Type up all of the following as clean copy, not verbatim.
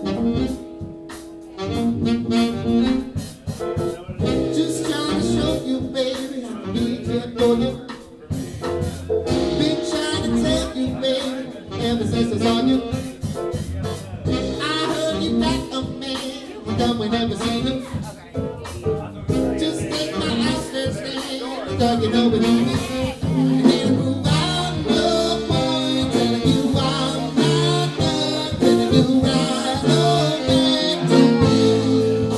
Just trying to show you, baby, I'm being here for you. Been trying to tell you, baby, ever since I saw you. I heard you got a man, done we never seen him. Just take my outstretched hand, dog, you know what I mean. And move out, no boy, telling you I'm not done, telling you I know that to you.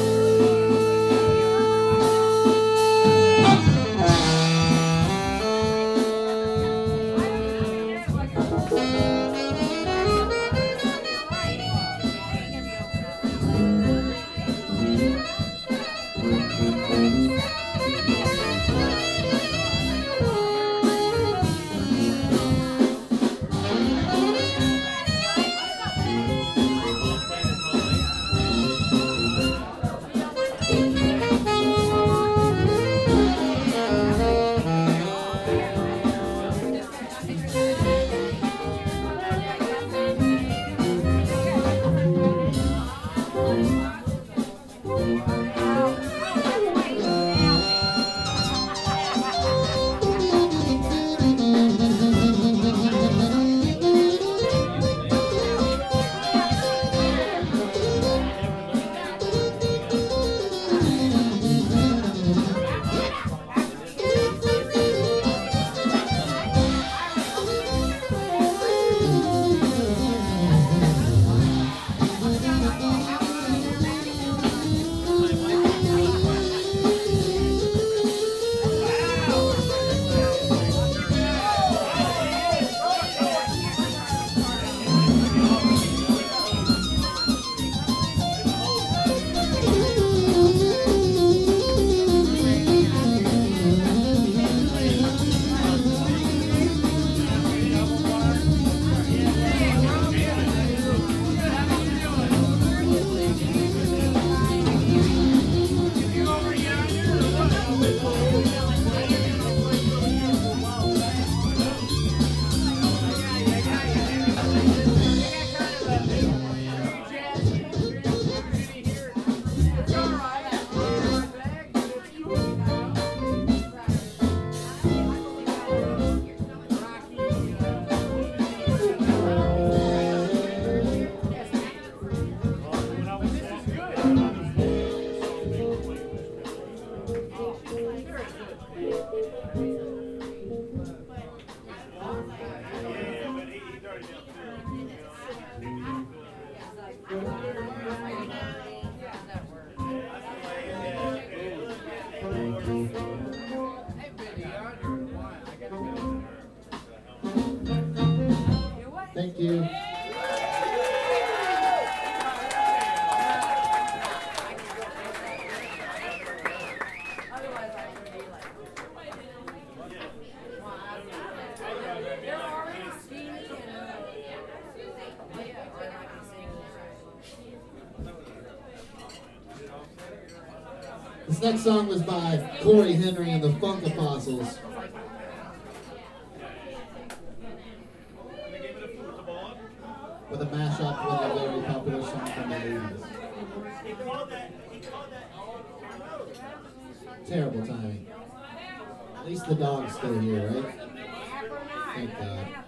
Thank you. This next song was by Corey Henry and the Funk Apostles. With a mashup with a very popular song from the 80s. Terrible timing. At least the dog's still here, right? Thank God.